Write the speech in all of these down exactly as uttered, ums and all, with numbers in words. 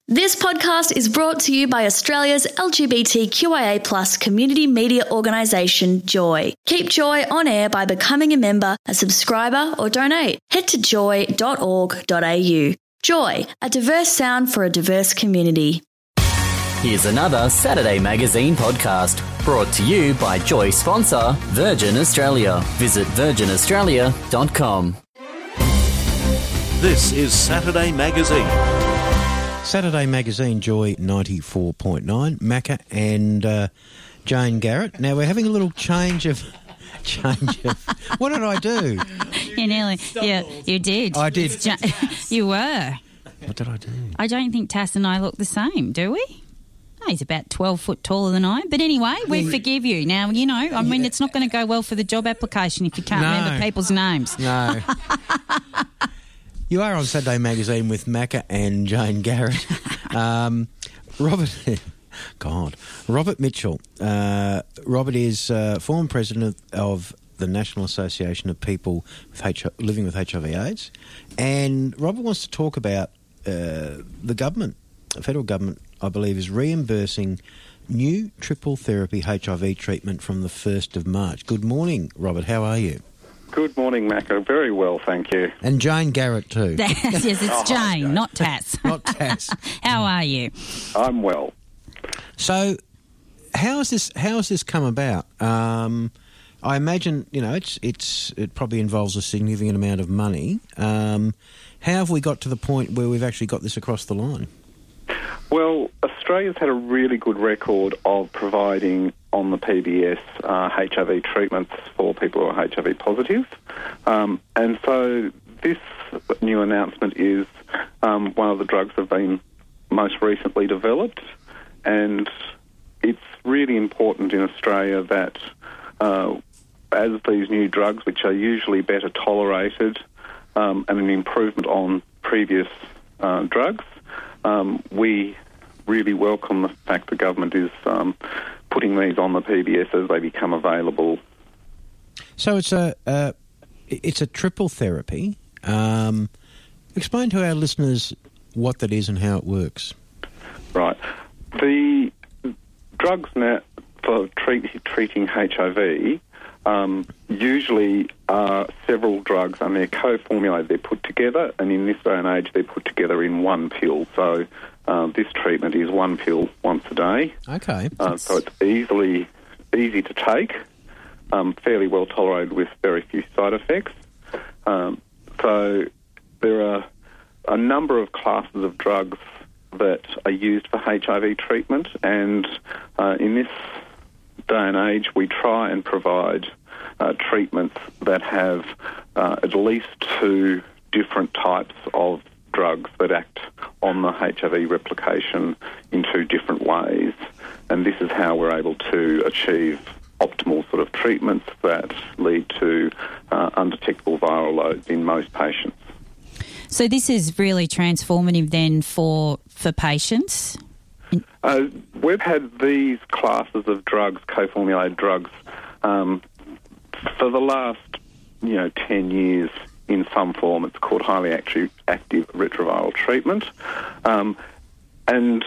This podcast is brought to you by Australia's L G B T Q I A plus community media organisation, Joy. Keep Joy on air by becoming a member, a subscriber or donate. Head to joy dot org dot a u. Joy, a diverse sound for a diverse community. Here's another Saturday Magazine podcast brought to you by Joy sponsor Virgin Australia. Visit virgin australia dot com. This is Saturday Magazine. Saturday Magazine, Joy ninety-four point nine, Macca and uh, Jane Garrett. Now we're having a little change of... Change of... What did I do? You nearly... Yeah, you did. I did. It's ju- you were. What did I do? I don't think Tass and I look the same, do we? Oh, he's about twelve foot taller than I am. But anyway, we Well, forgive you. Now, you know, I mean, it's not going to go well for the job application if you can't No. remember people's names. No. You are on Saturday Magazine with Macca and Jane Garrett. Um, Robert... God. Robert Mitchell. Uh, Robert is uh, former president of the National Association of People with H- Living with H I V AIDS. And Robert wants to talk about uh, the government, the federal government, I believe, is reimbursing new triple therapy H I V treatment from the first of March. Good morning, Robert. How are you? Good morning, Macca. Very well, thank you. And Jane Garrett too. yes, it's Oh, Jane, okay. not Tass. Not Tass. How are you? I'm well. So, how has this how has this come about? Um, I imagine you know it's it's it probably involves a significant amount of money. Um, how have we got to the point where we've actually got this across the line? Well, Australia's had a really good record of providing on the P B S uh, H I V treatments for people who are H I V positive. Um, and so this new announcement is um, one of the drugs that have been most recently developed. And it's really important in Australia that uh, as these new drugs, which are usually better tolerated um, and an improvement on previous uh, drugs, um, we really welcome the fact the government is um, putting these on the P B S as they become available. So it's a uh, it's a triple therapy. Um, explain to our listeners what that is and how it works. Right. The drugs now for treat, treating H I V um, usually are several drugs, and they're co-formulated. They're put together, and in this day and age, they're put together in one pill. So uh, this treatment is one pill once a day. Okay. Uh, so it's easily easy to take, um, fairly well tolerated with very few side effects. Um, so there are a number of classes of drugs that are used for H I V treatment, and uh, in this day and age we try and provide uh, treatments that have uh, at least two different types of drugs that act on the H I V replication in two different ways, and this is how we're able to achieve optimal sort of treatments that lead to uh, undetectable viral loads in most patients. So this is really transformative then for for patients? Uh, we've had these classes of drugs, co-formulated drugs, um, for the last, you know, ten years in some form. It's called highly active, active retroviral treatment. Um, and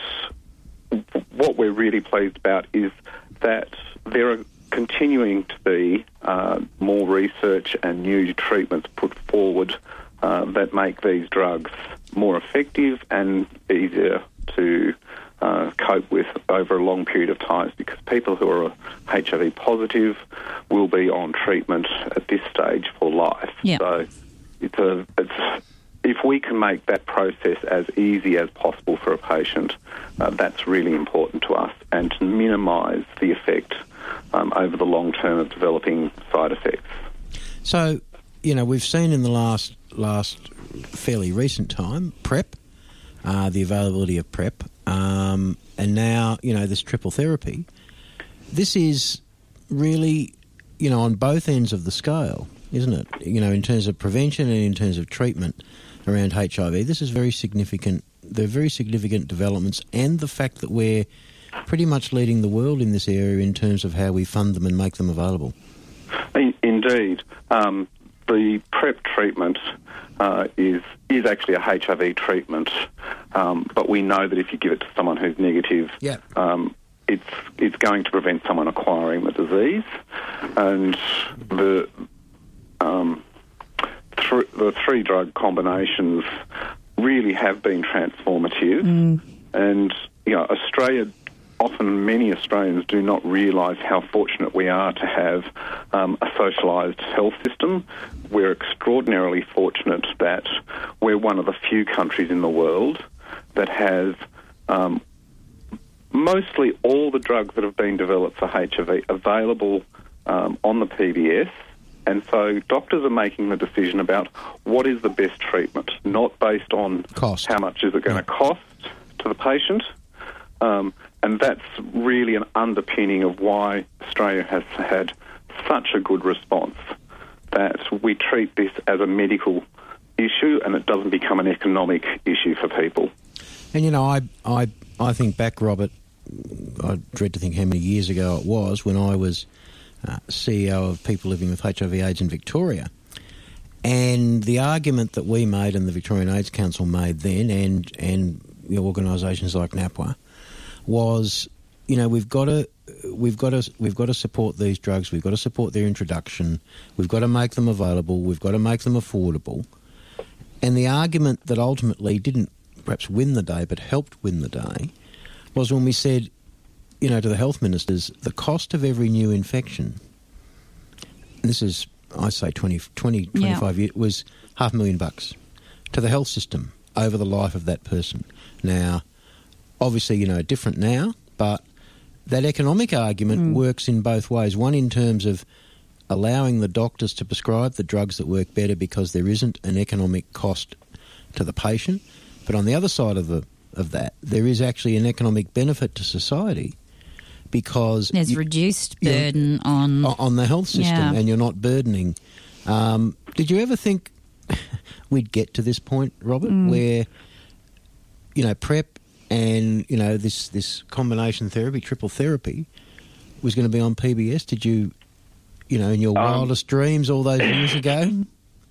what we're really pleased about is that there are continuing to be uh, more research and new treatments put forward Uh, that make these drugs more effective and easier to uh, cope with over a long period of time, because people who are H I V positive will be on treatment at this stage for life. Yeah. So it's a, it's, if we can make that process as easy as possible for a patient, uh, that's really important to us, and to minimise the effect um, over the long term of developing side effects. So, you know, we've seen in the last last fairly recent time PrEP, uh, the availability of PrEP, um, and now, you know, this triple therapy. This is really, you know, on both ends of the scale, isn't it? You know, in terms of prevention and in terms of treatment around H I V. This is very significant. They're very significant developments, and the fact that we're pretty much leading the world in this area in terms of how we fund them and make them available. Indeed. Um, the PrEP treatment uh, is is actually a H I V treatment, um, but we know that if you give it to someone who's negative, Yeah. um, it's it's going to prevent someone acquiring the disease, and the um, th- the three drug combinations really have been transformative, Mm. and you know Australia. Often many Australians do not realise how fortunate we are to have um, a socialised health system. We're extraordinarily fortunate that we're one of the few countries in the world that has um, mostly all the drugs that have been developed for H I V available um, on the P B S. And so doctors are making the decision about what is the best treatment, not based on Cost. how much is it going to cost to the patient. Um, and that's really an underpinning of why Australia has had such a good response, that we treat this as a medical issue and it doesn't become an economic issue for people. And, you know, I, I, I think back, Robert, I dread to think how many years ago it was when I was uh, C E O of people living with H I V AIDS in Victoria. And the argument that we made and the Victorian AIDS Council made then, and, and you know, organisations like NAPWA, was, you know, we've got to, we've got to, we've got to support these drugs. We've got to support their introduction. We've got to make them available. We've got to make them affordable. And the argument that ultimately didn't perhaps win the day, but helped win the day, was when we said, you know, to the health ministers, the cost of every new infection. And this is, I say, twenty, twenty twenty-five Yeah. years, was half a million bucks to the health system over the life of that person. Now, obviously, you know, different now, but that economic argument Mm. works in both ways. One, in terms of allowing the doctors to prescribe the drugs that work better because there isn't an economic cost to the patient. But on the other side of the of that, there is actually an economic benefit to society because There's you- reduced you know, burden on... o- on the health system, Yeah. and you're not burdening. Um, did you ever think we'd get to this point, Robert, Mm. where, you know, PrEP and, you know, this, this combination therapy, triple therapy, was going to be on P B S? Did you, you know, in your Um, wildest dreams all those years ago?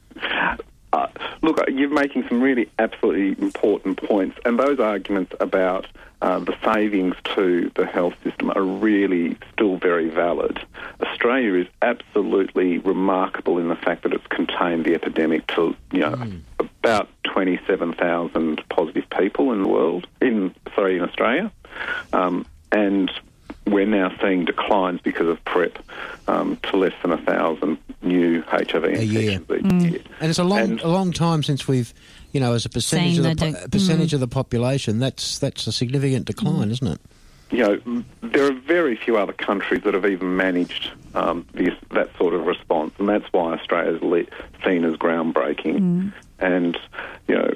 Uh, look, you're making some really absolutely important points, and those arguments about uh, the savings to the health system are really still very valid. Australia is absolutely remarkable in the fact that it's contained the epidemic to, you know, Mm. about twenty-seven thousand positive people in the world, in sorry, in Australia, um, and we're now seeing declines because of PrEP um, to less than a thousand new H I V A year. infections each year. And it's a long, And- a long time since we've, you know, as a percentage Seen of the the po- de- percentage mm. of the population, that's that's a significant decline, isn't it? You know, there are very few other countries that have even managed um, this, that sort of response, and that's why Australia is le- seen as groundbreaking. Mm. And you know,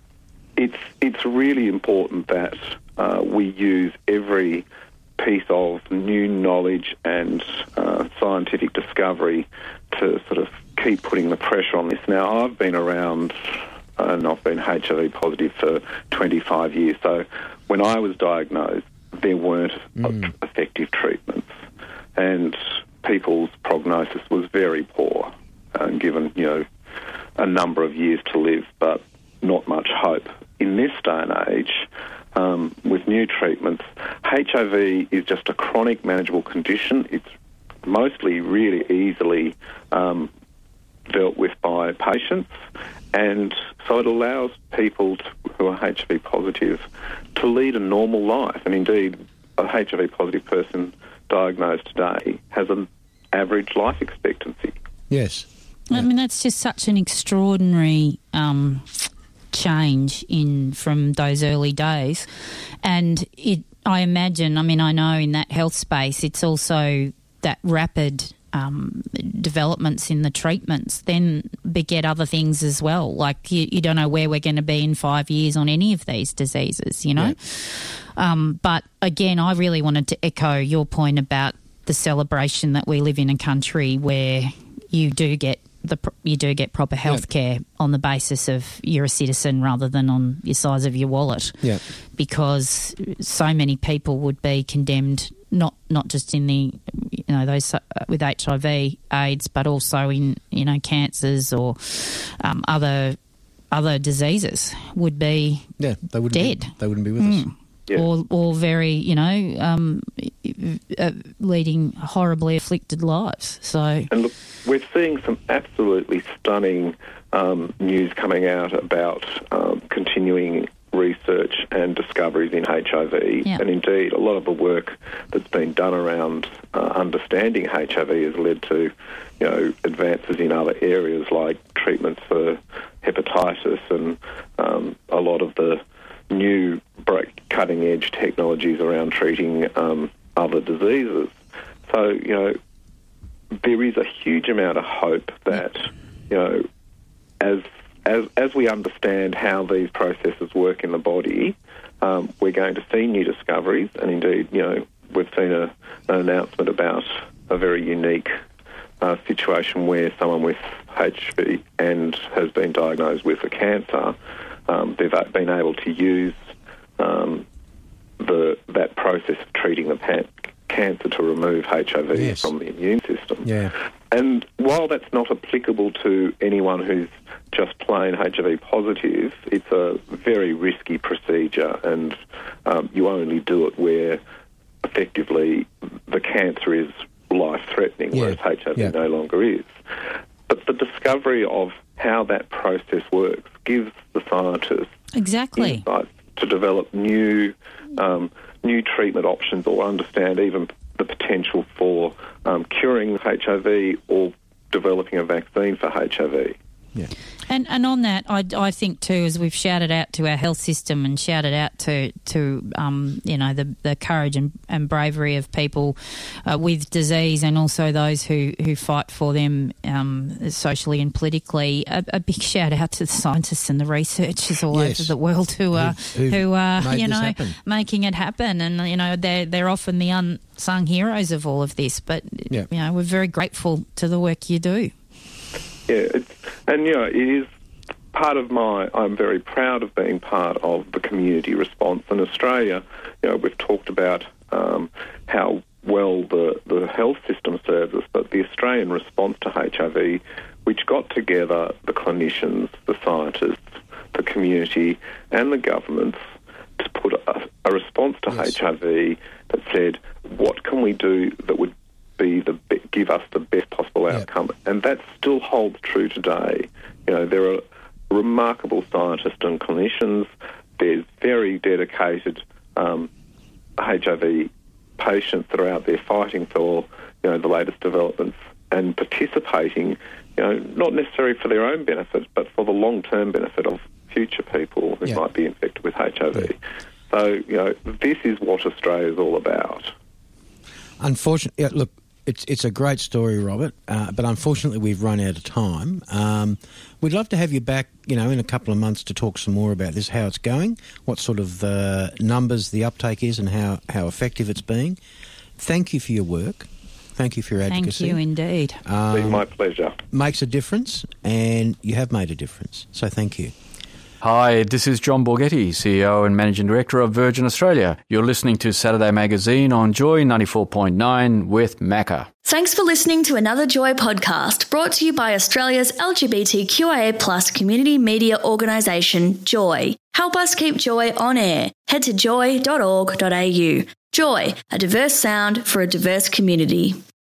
it's it's really important that uh, we use every piece of new knowledge and uh, scientific discovery to sort of keep putting the pressure on this. Now, I've been around and I've been H I V positive for twenty-five years, so when I was diagnosed, there weren't Mm. effective treatments, and people's prognosis was very poor, uh, given, you know, a number of years to live, but not much hope. In this day and age, um, with new treatments, H I V is just a chronic manageable condition. It's mostly really easily um, dealt with by patients, and so it allows people to, who are H I V positive to lead a normal life. And indeed, a H I V positive person diagnosed today has an average life expectancy. Yes. I mean, that's just such an extraordinary um, change in from those early days. And it, I imagine, I mean, I know in that health space, it's also that rapid um, developments in the treatments then beget other things as well. Like you, you don't know where we're going to be in five years on any of these diseases, you know. Yeah. Um, but again, I really wanted to echo your point about the celebration that we live in a country where you do get the you do get proper health care on the basis of you're a citizen rather than on your size of your wallet. Yeah. Because so many people would be condemned not not just in the you know, those uh, with H I V, AIDS, but also in, you know, cancers or um, other other diseases would be yeah, they wouldn't dead. Be, they wouldn't be with mm. us. Yeah. Or, or very, you know, um, uh, leading horribly afflicted lives. So, and look, we're seeing some absolutely stunning um, news coming out about um, continuing research and discoveries in H I V, yeah. and indeed a lot of the work that's been done around uh, understanding H I V has led to, you know, advances in other areas like treatments for hepatitis and um, a lot of the new cutting-edge technologies around treating um, other diseases. So, you know, there is a huge amount of hope that, you know, as as as we understand how these processes work in the body, um, we're going to see new discoveries. And indeed, you know, we've seen a, an announcement about a very unique uh, situation where someone with H I V and has been diagnosed with a cancer, um, they've been able to use um, the that process of treating the pan- cancer to remove H I V yes. from the immune system. Yeah. And while that's not applicable to anyone who's just plain H I V positive, it's a very risky procedure, and um, you only do it where effectively the cancer is life-threatening, yeah. whereas H I V yeah. no longer is. But the discovery of how that process works gives the scientists exactly insights to develop new um, new treatment options, or understand even the potential for um, curing H I V or developing a vaccine for H I V. Yeah. And and on that, I, I think too, as we've shouted out to our health system and shouted out to to um, you know the the courage and, and bravery of people uh, with disease, and also those who, who fight for them um, socially and politically. A, a big shout out to the scientists and the researchers all yes. over the world who are who, who are you know happen. making it happen. And you know they're they're often the unsung heroes of all of this, but yeah. you know we're very grateful to the work you do. Yeah, it's, and you know, it is part of my, I'm very proud of being part of the community response in Australia. You know, we've talked about um, how well the, the health system serves us, but the Australian response to H I V, which got together the clinicians, the scientists, the community and the governments to put a, a response to yes. H I V that said, what can we do that would be the give us the best possible outcome, yeah. and that still holds true today. You know, there are remarkable scientists and clinicians. There's very dedicated um, H I V patients that are out there fighting for, you know, the latest developments and participating. You know, not necessarily for their own benefit, but for the long-term benefit of future people who yeah. might be infected with H I V. Yeah. So, you know, this is what Australia is all about. Unfortunately, yeah, look. It's it's a great story, Robert, uh, but unfortunately we've run out of time. Um, we'd love to have you back, you know, in a couple of months to talk some more about this, how it's going, what sort of uh, numbers the uptake is and how, how effective it's been. Thank you for your work. Thank you for your advocacy. Thank you indeed. Um, it's been my pleasure. Makes a difference, and you have made a difference, so thank you. Hi, this is John Borghetti, C E O and Managing Director of Virgin Australia. You're listening to Saturday Magazine on Joy ninety-four point nine with Macca. Thanks for listening to another Joy podcast brought to you by Australia's L G B T Q I A plus community media organisation, Joy. Help us keep Joy on air. Head to joy dot org dot a u. Joy, a diverse sound for a diverse community.